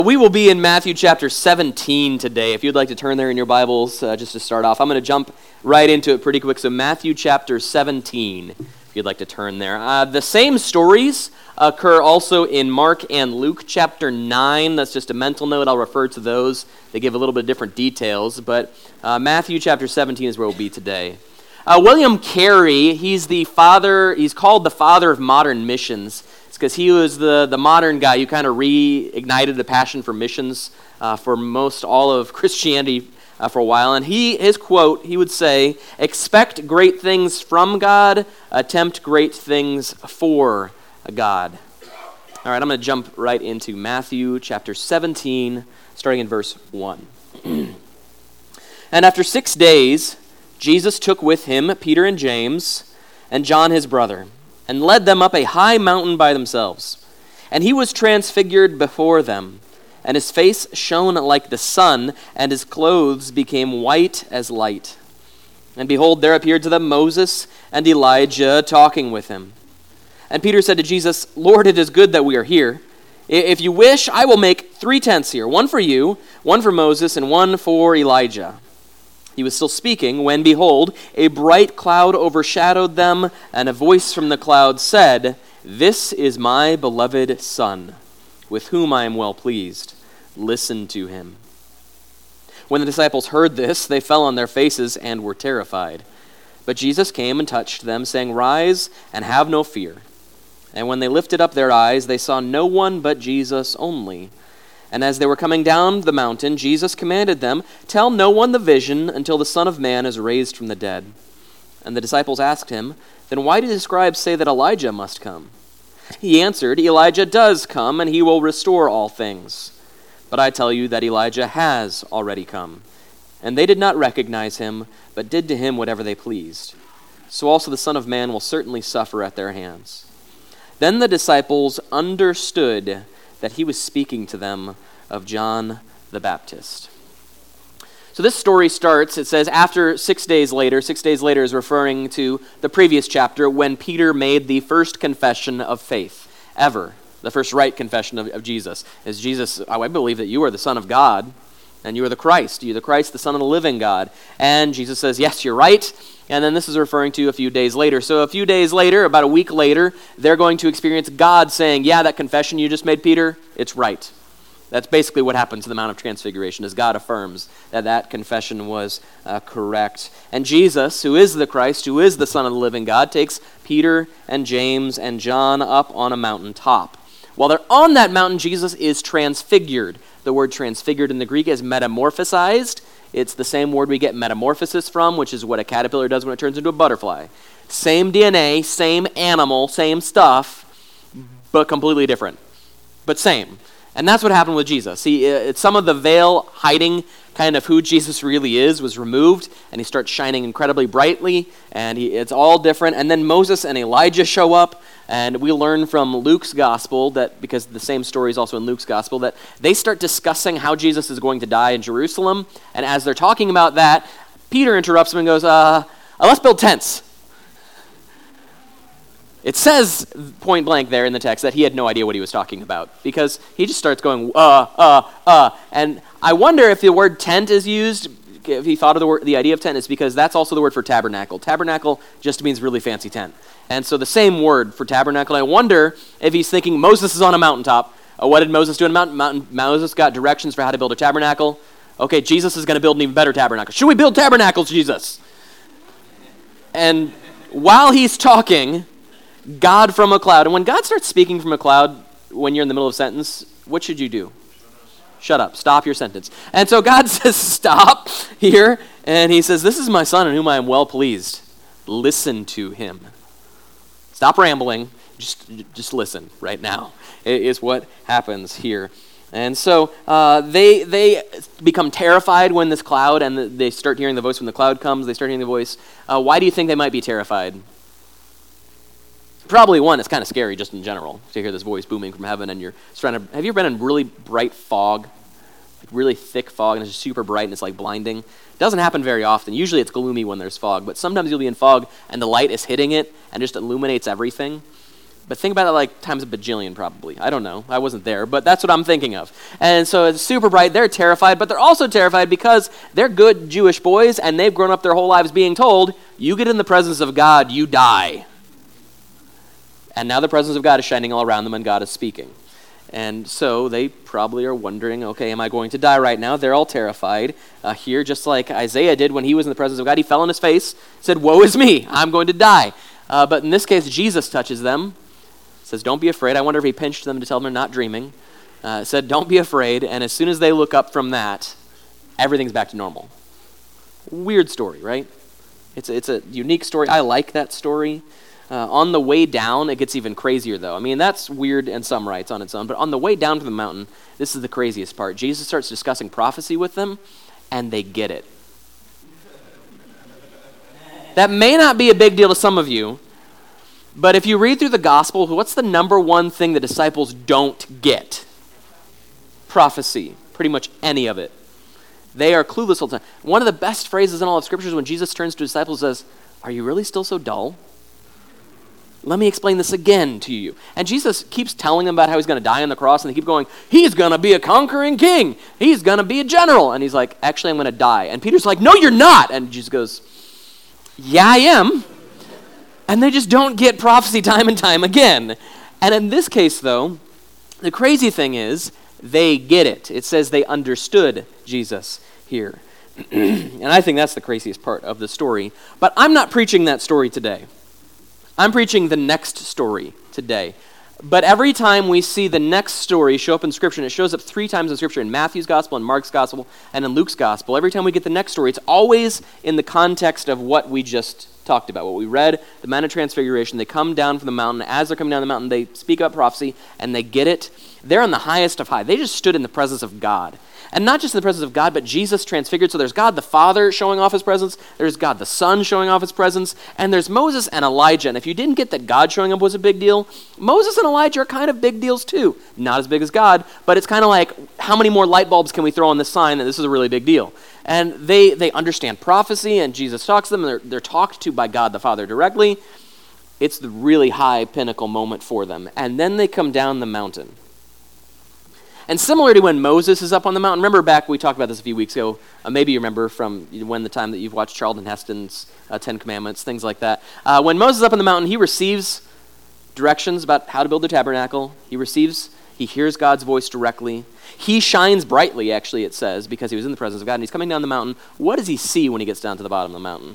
We will be in Matthew chapter 17 today. If you'd like to turn there in your Bibles, just to start off. I'm going to jump right into it pretty quick. So Matthew chapter 17, if you'd like to turn there. The same stories occur also in Mark and Luke chapter 9. That's just a mental note. I'll refer to those. They give a little bit different details. But Matthew chapter 17 is where we'll be today. William Carey, he's called the father of modern missions. Because he was the modern guy who kind of reignited the passion for missions for most all of Christianity for a while. And his quote, he would say, "Expect great things from God, attempt great things for God." All right, I'm going to jump right into Matthew chapter 17, starting in verse 1. "And after 6 days, Jesus took with him Peter and James and John his brother, and led them up a high mountain by themselves. And he was transfigured before them, and his face shone like the sun, and his clothes became white as light. And behold, there appeared to them Moses and Elijah talking with him. And Peter said to Jesus, 'Lord, it is good that we are here. If you wish, I will make 3 tents here, one for you, one for Moses, and one for Elijah.' He was still speaking when, behold, a bright cloud overshadowed them, and a voice from the cloud said, 'This is my beloved Son, with whom I am well pleased. Listen to him.' When the disciples heard this, they fell on their faces and were terrified. But Jesus came and touched them, saying, 'Rise and have no fear.' And when they lifted up their eyes, they saw no one but Jesus only. And as they were coming down the mountain, Jesus commanded them, 'Tell no one the vision until the Son of Man is raised from the dead.' And the disciples asked him, 'Then why do the scribes say that Elijah must come?' He answered, 'Elijah does come, and he will restore all things. But I tell you that Elijah has already come. And they did not recognize him, but did to him whatever they pleased. So also the Son of Man will certainly suffer at their hands.' Then the disciples understood that he was speaking to them of John the Baptist." So this story starts, it says, after 6 days later. 6 days later is referring to the previous chapter when Peter made the first confession of faith ever. The first right confession of Jesus. Is Jesus, I believe that you are the Son of God, and you are the Christ. You are the Christ, the Son of the living God. And Jesus says, yes, you're right. And then this is referring to a few days later. So a few days later, about a week later, they're going to experience God saying, yeah, that confession you just made, Peter, it's right. That's basically what happens in the Mount of Transfiguration, is God affirms that that confession was correct. And Jesus, who is the Christ, who is the Son of the living God, takes Peter and James and John up on a mountaintop. While they're on that mountain, Jesus is transfigured. The word transfigured in the Greek is metamorphosized. It's the same word we get metamorphosis from, which is what a caterpillar does when it turns into a butterfly. Same DNA, same animal, same stuff, but completely different. But same. And that's what happened with Jesus. Some of the veil hiding kind of who Jesus really is was removed, and he starts shining incredibly brightly, and it's all different. And then Moses and Elijah show up, and we learn from Luke's gospel that, because the same story is also in Luke's gospel, that they start discussing how Jesus is going to die in Jerusalem. And as they're talking about that, Peter interrupts them and goes, let's build tents. It says point blank there in the text that he had no idea what he was talking about, because he just starts going, and I wonder if the word tent is used, if he thought of the idea of tent, is because that's also the word for tabernacle. Tabernacle just means really fancy tent. And so the same word for tabernacle, I wonder if he's thinking Moses is on a mountaintop. What did Moses do on a mountain? Moses got directions for how to build a tabernacle. Okay, Jesus is going to build an even better tabernacle. Should we build tabernacles, Jesus? And while he's talking, God from a cloud. And when God starts speaking from a cloud, when you're in the middle of a sentence, what should you do? Shut up. Stop your sentence. And so God says, stop here. And he says, this is my son in whom I am well pleased. Listen to him. Stop rambling. Just listen right now. It is what happens here. And so they become terrified when this cloud, and they start hearing the voice when the cloud comes. They start hearing the voice. Why do you think they might be terrified? Probably one, it's kind of scary just in general to hear this voice booming from heaven, and you're surrounded. Have you ever been in really bright fog, like really thick fog, and it's just super bright and it's like blinding? It doesn't happen very often. Usually it's gloomy when there's fog, but sometimes you'll be in fog and the light is hitting it and just illuminates everything. But think about it like times a bajillion probably. I don't know. I wasn't there, but that's what I'm thinking of. And so it's super bright. They're terrified, but they're also terrified because they're good Jewish boys and they've grown up their whole lives being told, you get in the presence of God, you die. And now the presence of God is shining all around them and God is speaking. And so they probably are wondering, okay, am I going to die right now? They're all terrified here, just like Isaiah did when he was in the presence of God. He fell on his face, said, woe is me, I'm going to die. But in this case, Jesus touches them, says, don't be afraid. I wonder if he pinched them to tell them they're not dreaming. Said, don't be afraid. And as soon as they look up from that, everything's back to normal. Weird story, right? It's a unique story. I like that story. On the way down, it gets even crazier, though. I mean, that's weird in some rights on its own. But on the way down to the mountain, this is the craziest part. Jesus starts discussing prophecy with them, and they get it. That may not be a big deal to some of you, but if you read through the Gospel, what's the number one thing the disciples don't get? Prophecy. Pretty much any of it. They are clueless all the time. One of the best phrases in all of Scripture is when Jesus turns to his disciples and says, are you really still so dull? Let me explain this again to you. And Jesus keeps telling them about how he's going to die on the cross, and they keep going, he's going to be a conquering king. He's going to be a general. And he's like, actually, I'm going to die. And Peter's like, no, you're not. And Jesus goes, yeah, I am. And they just don't get prophecy time and time again. And in this case, though, the crazy thing is they get it. It says they understood Jesus here. And I think that's the craziest part of the story. But I'm not preaching that story today. I'm preaching the next story today. But every time we see the next story show up in Scripture, and it shows up 3 times in Scripture, in Matthew's Gospel, in Mark's Gospel, and in Luke's Gospel, every time we get the next story, it's always in the context of what we just talked about, what we read, the Mount of Transfiguration. They come down from the mountain. As they're coming down the mountain, they speak about prophecy, and they get it. They're on the highest of high. They just stood in the presence of God. And not just in the presence of God, but Jesus transfigured. So there's God the Father showing off his presence, there's God the Son showing off his presence, and there's Moses and Elijah. And if you didn't get that God showing up was a big deal, Moses and Elijah are kind of big deals too. Not as big as God, but it's kind of like, how many more light bulbs can we throw on this sign that this is a really big deal? And they understand prophecy, and Jesus talks to them, and they're talked to by God the Father directly. It's the really high pinnacle moment for them. And then they come down the mountain. And similar to when Moses is up on the mountain, remember back, we talked about this a few weeks ago, maybe you remember from when the time that you've watched Charlton Heston's 10 Commandments, things like that. When Moses is up on the mountain, he receives directions about how to build the tabernacle. He hears God's voice directly. He shines brightly, actually, it says, because he was in the presence of God, and he's coming down the mountain. What does he see when he gets down to the bottom of the mountain?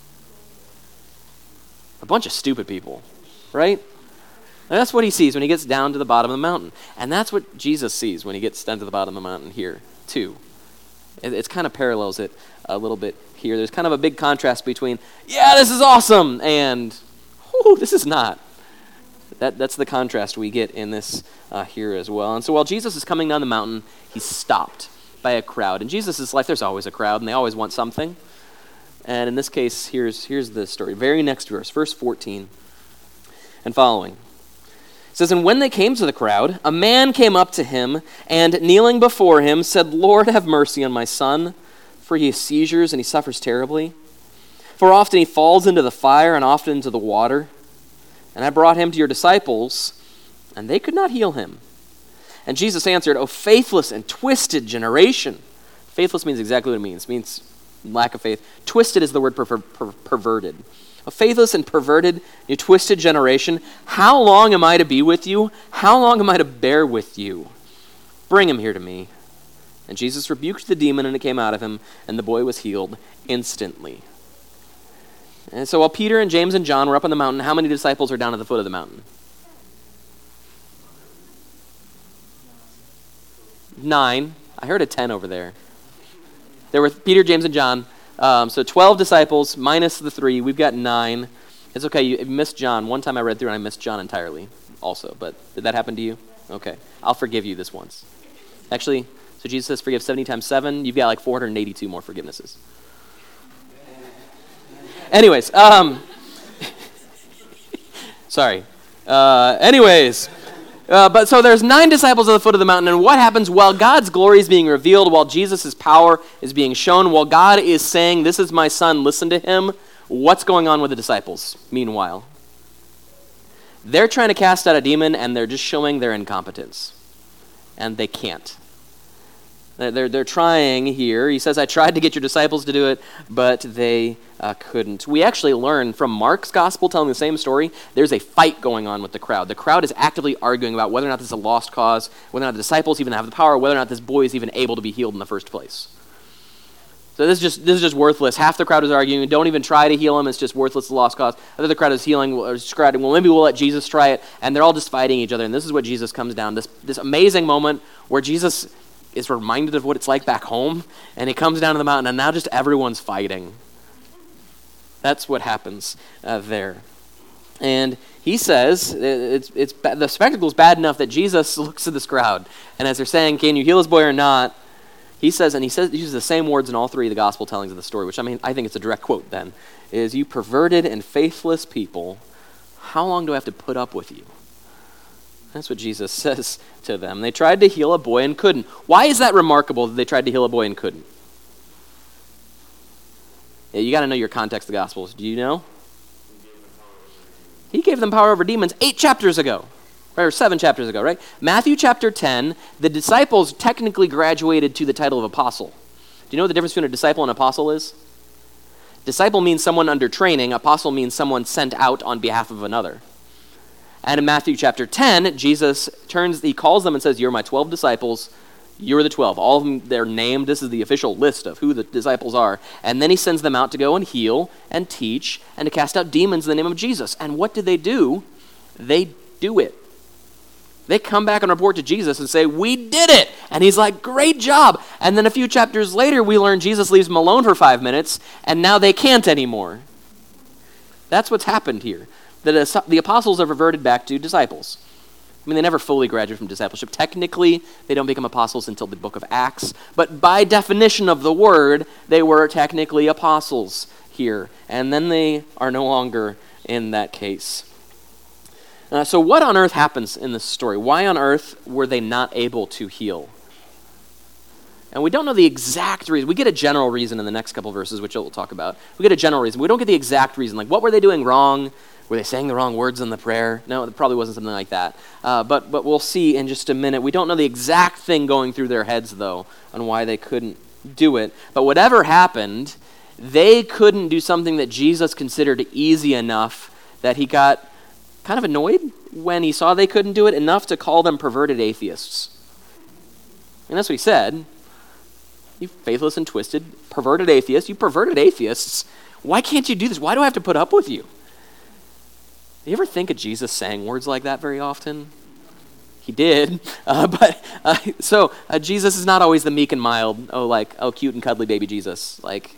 A bunch of stupid people, right? And that's what he sees when he gets down to the bottom of the mountain. And that's what Jesus sees when he gets down to the bottom of the mountain here, too. It kind of parallels it a little bit here. There's kind of a big contrast between, yeah, this is awesome, and, this is not. That's the contrast we get in this here as well. And so while Jesus is coming down the mountain, he's stopped by a crowd. In Jesus' life, there's always a crowd, and they always want something. And in this case, here's the story. Very next verse 14 and following. It says, and when they came to the crowd, a man came up to him and kneeling before him said, Lord, have mercy on my son, for he has seizures and he suffers terribly. For often he falls into the fire and often into the water. And I brought him to your disciples, and they could not heal him. And Jesus answered, O faithless and twisted generation. Faithless means exactly what it means. It means lack of faith. Twisted is the word perverted. A faithless and perverted, you twisted generation, how long am I to be with you? How long am I to bear with you? Bring him here to me. And Jesus rebuked the demon, and it came out of him, and the boy was healed instantly. And so while Peter and James and John were up on the mountain, how many disciples are down at the foot of the mountain? 9. I heard a 10 over there. There were Peter, James, and John. So 12 disciples minus the 3. We've got 9. It's okay. You missed John. One time I read through and I missed John entirely also. But did that happen to you? Okay. I'll forgive you this once. Actually, so Jesus says forgive 70 times 7. You've got like 482 more forgivenesses. Anyways. Sorry. But so there's 9 disciples at the foot of the mountain, and what happens while God's glory is being revealed, while Jesus' power is being shown, while God is saying, this is my son, listen to him, what's going on with the disciples meanwhile? They're trying to cast out a demon, and they're just showing their incompetence. And they can't. They're trying here. He says, I tried to get your disciples to do it, but they couldn't. We actually learn from Mark's gospel telling the same story, there's a fight going on with the crowd. The crowd is actively arguing about whether or not this is a lost cause, whether or not the disciples even have the power, whether or not this boy is even able to be healed in the first place. So this is just worthless. Half the crowd is arguing, don't even try to heal him, it's just worthless, it's a lost cause. Other the crowd is describing, well, maybe we'll let Jesus try it, and they're all just fighting each other, and this is what Jesus comes down, this amazing moment where Jesus is reminded of what it's like back home, and he comes down to the mountain, and now just everyone's fighting. That's what happens there. And he says, the spectacle's bad enough that Jesus looks at this crowd, and as they're saying, can you heal this boy or not? He uses the same words in all three of the gospel tellings of the story, which I think it's a direct quote then, is, you perverted and faithless people, how long do I have to put up with you? That's what Jesus says to them. They tried to heal a boy and couldn't. Why is that remarkable that they tried to heal a boy and couldn't? Yeah, you got to know your context of the Gospels. Do you know? He gave them power over demons 8 chapters ago. Or 7 chapters ago, right? Matthew chapter 10, the disciples technically graduated to the title of apostle. Do you know what the difference between a disciple and apostle is? Disciple means someone under training. Apostle means someone sent out on behalf of another. And in Matthew chapter 10, Jesus he calls them and says, you're my 12 disciples, you're the 12. All of them, they're named. This is the official list of who the disciples are. And then he sends them out to go and heal and teach and to cast out demons in the name of Jesus. And what do? They do it. They come back and report to Jesus and say, we did it. And he's like, great job. And then a few chapters later, we learn Jesus leaves them alone for 5 minutes, and now they can't anymore. That's what's happened here. The apostles have reverted back to disciples. They never fully graduate from discipleship. Technically, they don't become apostles until the book of Acts. But by definition of the word, they were technically apostles here. And then they are no longer in that case. So what on earth happens in this story? Why on earth were they not able to heal? And we don't know the exact reason. We get a general reason in the next couple verses, which we'll talk about. We get a general reason. We don't get the exact reason. Like, what were they doing wrong? Were they saying the wrong words in the prayer? No, it probably wasn't something like that. But we'll see in just a minute. We don't know the exact thing going through their heads, though, on why they couldn't do it. But whatever happened, they couldn't do something that Jesus considered easy enough that he got kind of annoyed when he saw they couldn't do it, enough to call them perverted atheists. And that's what he said. You faithless and twisted, perverted atheists. You perverted atheists. Why can't you do this? Why do I have to put up with you? Do you ever think of Jesus saying words like that very often? He did. So Jesus is not always the meek and mild, cute and cuddly baby Jesus. Like,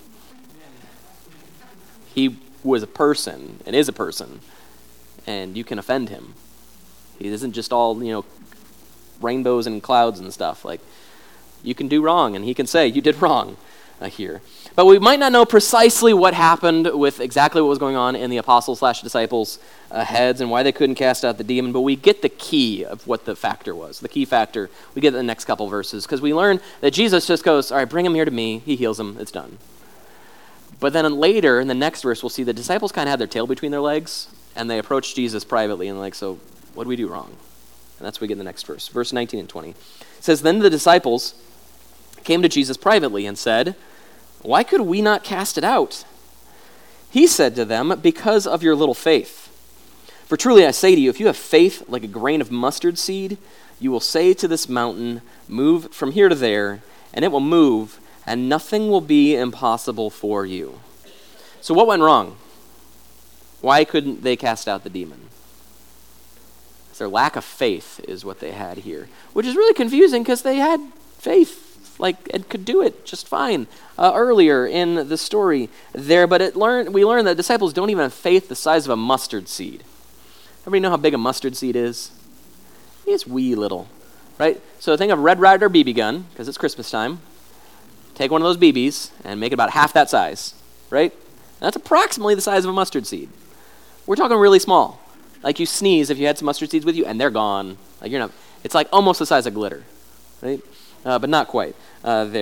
he was a person and is a person, and you can offend him. He isn't just all, rainbows and clouds and stuff. Like, you can do wrong, and he can say, you did wrong here. But we might not know precisely what happened with exactly what was going on in the apostles/disciples' heads and why they couldn't cast out the demon, but we get the key of what the factor was. The key factor, we get in the next couple verses, because we learn that Jesus just goes, all right, bring him here to me. He heals him. It's done. But then later, in the next verse, we'll see the disciples kind of had their tail between their legs, and they approached Jesus privately, and like, so what do we do wrong? And that's what we get in the next verse. Verse 19 and 20. It says, then the disciples came to Jesus privately and said, why could we not cast it out? He said to them, because of your little faith. For truly I say to you, if you have faith like a grain of mustard seed, you will say to this mountain, move from here to there, and it will move, and nothing will be impossible for you. So what went wrong? Why couldn't they cast out the demon? Their lack of faith is what they had here, which is really confusing because they had faith, and could do it just fine earlier in the story there. But we learned that disciples don't even have faith the size of a mustard seed. Everybody know how big a mustard seed is? It's wee little, right? So think of Red Ryder BB gun, because it's Christmas time. Take one of those BBs and make it about half that size, right? And that's approximately the size of a mustard seed. We're talking really small. Like you sneeze if you had some mustard seeds with you, and they're gone. It's like almost the size of glitter, right? But not quite there.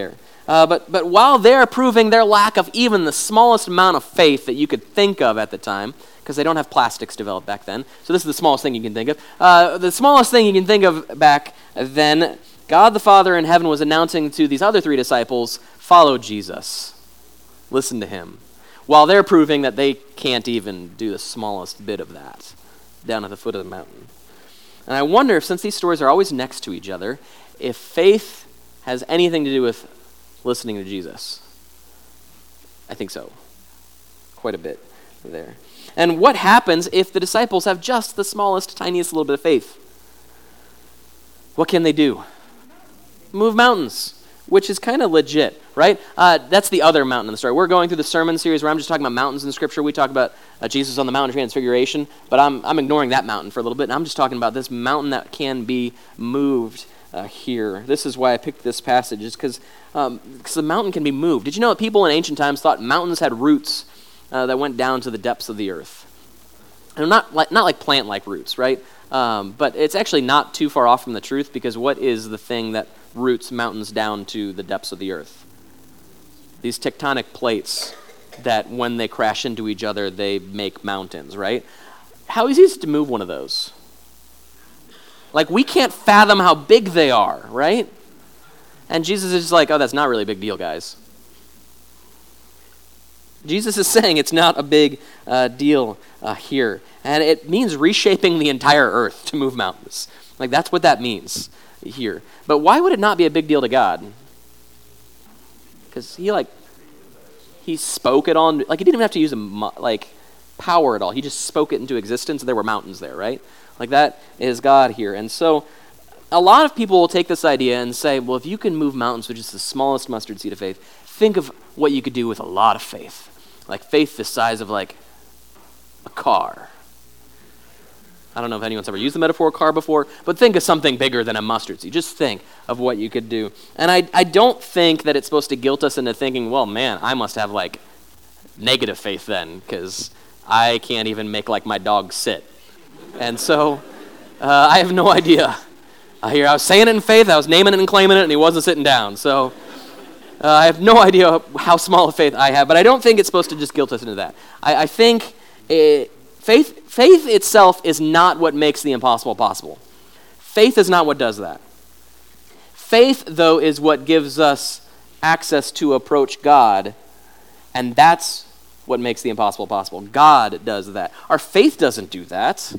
But while they're proving their lack of even the smallest amount of faith that you could think of at the time, because they don't have plastics developed back then, so this is the smallest thing you can think of. The smallest thing you can think of back then, God the Father in heaven was announcing to these other 3 disciples, follow Jesus. Listen to him. While they're proving that they can't even do the smallest bit of that down at the foot of the mountain. And I wonder if, since these stories are always next to each other, if faith has anything to do with listening to Jesus. I think so. Quite a bit there. And what happens if the disciples have just the smallest, tiniest little bit of faith? What can they do? Move mountains, which is kind of legit, right? That's the other mountain in the story. We're going through the sermon series where I'm just talking about mountains in Scripture. We talk about Jesus on the Mount of Transfiguration, but I'm ignoring that mountain for a little bit, and I'm just talking about this mountain that can be moved here. This is why I picked this passage, is because the mountain can be moved. Did you know that people in ancient times thought mountains had roots that went down to the depths of the earth? And not like plant-like roots, right? But it's actually not too far off from the truth, because what is the thing that roots mountains down to the depths of the earth? These tectonic plates that when they crash into each other, they make mountains, right? How easy is it to move one of those? Like, we can't fathom how big they are, right? And Jesus is just like, oh, that's not really a big deal, guys. Jesus is saying it's not a big deal here. And it means reshaping the entire earth to move mountains. Like, that's what that means here. But why would it not be a big deal to God? Because he spoke it on, like, he didn't even have to use power at all. He just spoke it into existence, and there were mountains there, right? Like, that is God here. And so a lot of people will take this idea and say, well, if you can move mountains with just the smallest mustard seed of faith, think of what you could do with a lot of faith. Like faith the size of like a car. I don't know if anyone's ever used the metaphor car before, but think of something bigger than a mustard seed. Just think of what you could do. And I don't think that it's supposed to guilt us into thinking, well, man, I must have like negative faith then, because I can't even make like my dog sit. And so I have no idea. I was saying it in faith, I was naming it and claiming it, and he wasn't sitting down. So I have no idea how small a faith I have, but I don't think it's supposed to just guilt us into that. I think faith itself is not what makes the impossible possible. Faith is not what does that. Faith, though, is what gives us access to approach God, and that's what makes the impossible possible. God does that. Our faith doesn't do that.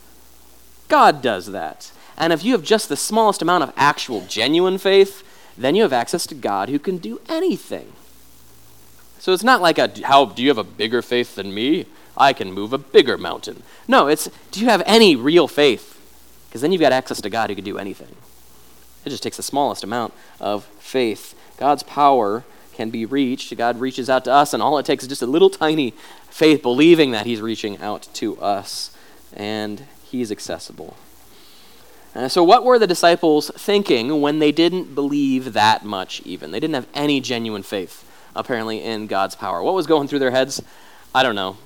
God does that. And if you have just the smallest amount of actual genuine faith, then you have access to God who can do anything. So it's not like how do you have a bigger faith than me? I can move a bigger mountain. No, it's do you have any real faith? Because then you've got access to God who can do anything. It just takes the smallest amount of faith. God's power can be reached. God reaches out to us, and all it takes is just a little tiny faith, believing that he's reaching out to us, and he's accessible. So what were the disciples thinking when they didn't believe that much even? They didn't have any genuine faith, apparently, in God's power. What was going through their heads? I don't know.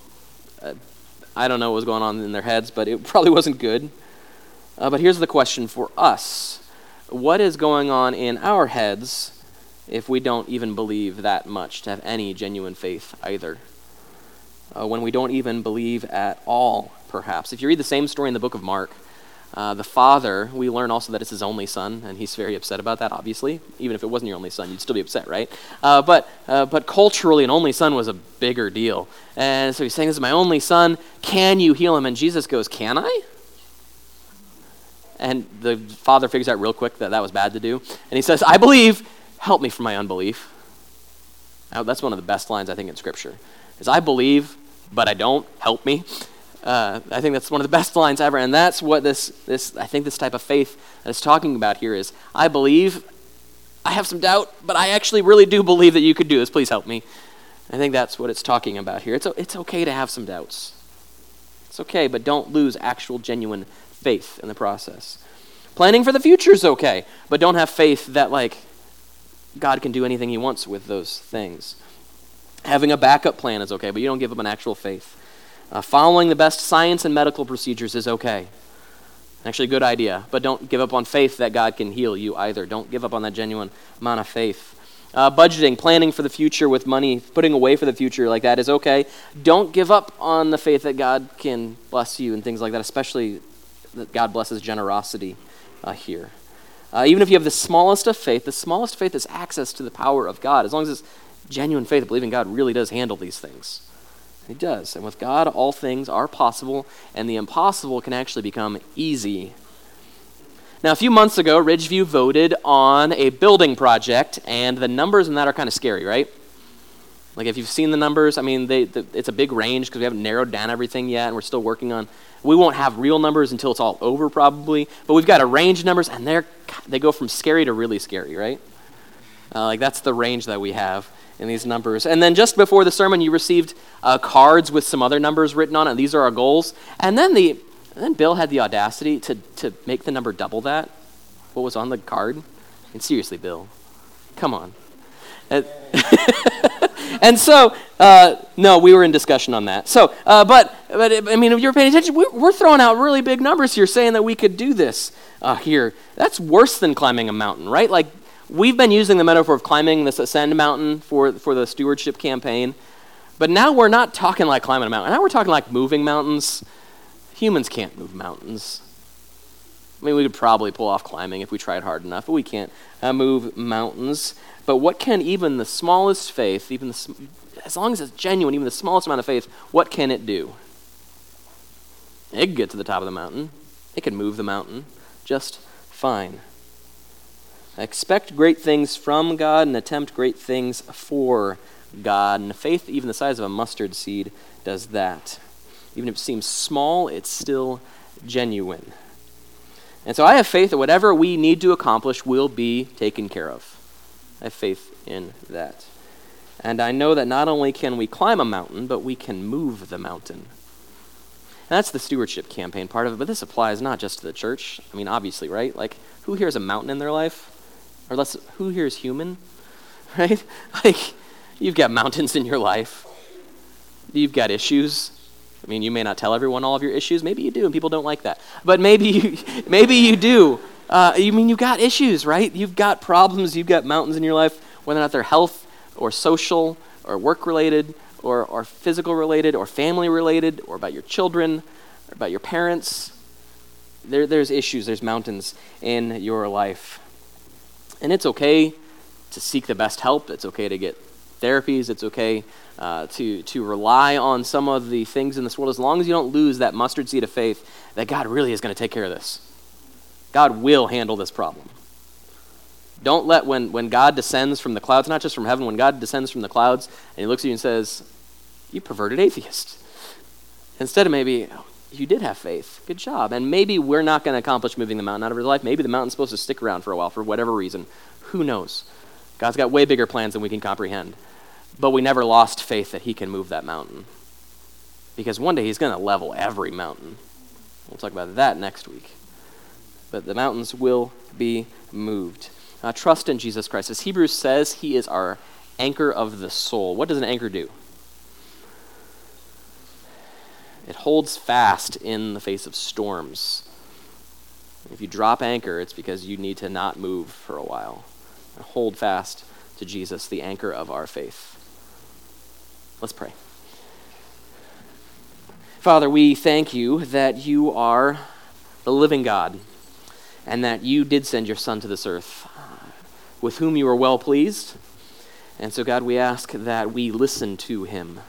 I don't know what was going on in their heads, but it probably wasn't good. But here's the question for us. What is going on in our heads if we don't even believe that much to have any genuine faith either? When we don't even believe at all, perhaps. If you read the same story in the book of Mark, the father, we learn also that it's his only son, and he's very upset about that, obviously. Even if it wasn't your only son, you'd still be upset, right? But culturally, an only son was a bigger deal. And so he's saying, this is my only son. Can you heal him? And Jesus goes, can I? And the father figures out real quick that was bad to do. And he says, I believe, help me from my unbelief. Now, that's one of the best lines, I think, in Scripture. Is I believe, but I don't, help me. I think that's one of the best lines ever, and that's what this type of faith that it's talking about here is. I believe, I have some doubt, but I actually really do believe that you could do this. Please help me. I think that's what it's talking about here. It's okay to have some doubts. It's okay, but don't lose actual, genuine faith in the process. Planning for the future is okay, but don't have faith that God can do anything he wants with those things. Having a backup plan is okay, but you don't give up on actual faith. Following the best science and medical procedures is okay. Actually, a good idea. But don't give up on faith that God can heal you either. Don't give up on that genuine amount of faith. Budgeting, planning for the future with money, putting away for the future like that is okay. Don't give up on the faith that God can bless you and things like that, especially that God blesses generosity here. Even if you have the smallest of faith is access to the power of God. As long as it's genuine faith, believing God really does handle these things. He does. And with God, all things are possible, and the impossible can actually become easy. Now, a few months ago, Ridgeview voted on a building project, and the numbers in that are kind of scary, right? Like, if you've seen the numbers, I mean, it's a big range because we haven't narrowed down everything yet, and we're still working on. We won't have real numbers until it's all over, probably, but we've got a range of numbers, and they go from scary to really scary, right? Like, that's the range that we have in these numbers. And then just before the sermon, you received cards with some other numbers written on it. These are our goals. And then Bill had the audacity to make the number double that, what was on the card. And seriously, Bill, come on. And so, no, we were in discussion on that. So, but I mean, if you're paying attention, we're throwing out really big numbers here, saying that we could do this here. That's worse than climbing a mountain, right? Like, we've been using the metaphor of climbing this ascend mountain for the stewardship campaign, but now we're not talking like climbing a mountain. Now we're talking like moving mountains. Humans can't move mountains. I mean, we could probably pull off climbing if we tried hard enough, but we can't move mountains. But what can even the smallest faith, as long as it's genuine, even the smallest amount of faith, what can it do? It can get to the top of the mountain. It can move the mountain just fine. Expect great things from God and attempt great things for God. And faith, even the size of a mustard seed, does that. Even if it seems small, it's still genuine. And so I have faith that whatever we need to accomplish will be taken care of. I have faith in that. And I know that not only can we climb a mountain, but we can move the mountain. And that's the stewardship campaign part of it, but this applies not just to the church. I mean, obviously, right? Like, who here has a mountain in their life? Or who here is human? Right? Like, you've got mountains in your life. You've got issues. I mean, you may not tell everyone all of your issues. Maybe you do, and people don't like that. But maybe you do. You've got issues, right? You've got problems. You've got mountains in your life, whether or not they're health or social or work-related or physical-related or family-related or about your children or about your parents. There's issues. There's mountains in your life. And it's okay to seek the best help. It's okay to get therapies. It's okay to rely on some of the things in this world, as long as you don't lose that mustard seed of faith that God really is going to take care of this. God will handle this problem. Don't let, when God descends from the clouds, not just from heaven, when God descends from the clouds and he looks at you and says, "You perverted atheist." Instead of maybe, "Oh, you did have faith. Good job." And maybe we're not going to accomplish moving the mountain out of your life. Maybe the mountain's supposed to stick around for a while for whatever reason. Who knows? God's got way bigger plans than we can comprehend. But we never lost faith that he can move that mountain. Because one day he's going to level every mountain. We'll talk about that next week. But the mountains will be moved. Trust in Jesus Christ. As Hebrews says, he is our anchor of the soul. What does an anchor do? It holds fast in the face of storms. If you drop anchor, it's because you need to not move for a while. Hold fast to Jesus, the anchor of our faith. Let's pray. Father, we thank you that you are the living God and that you did send your Son to this earth, with whom you are well pleased. And so, God, we ask that we listen to him.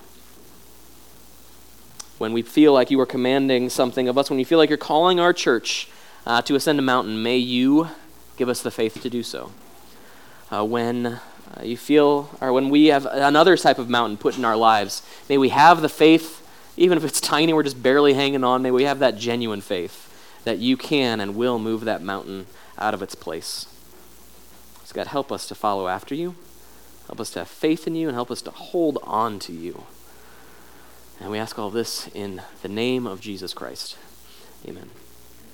When we feel like you are commanding something of us, when you feel like you're calling our church to ascend a mountain, may you give us the faith to do so. When you feel, or when we have another type of mountain put in our lives, may we have the faith, even if it's tiny, we're just barely hanging on, may we have that genuine faith that you can and will move that mountain out of its place. So God, help us to follow after you, help us to have faith in you, and help us to hold on to you. And we ask all this in the name of Jesus Christ. Amen.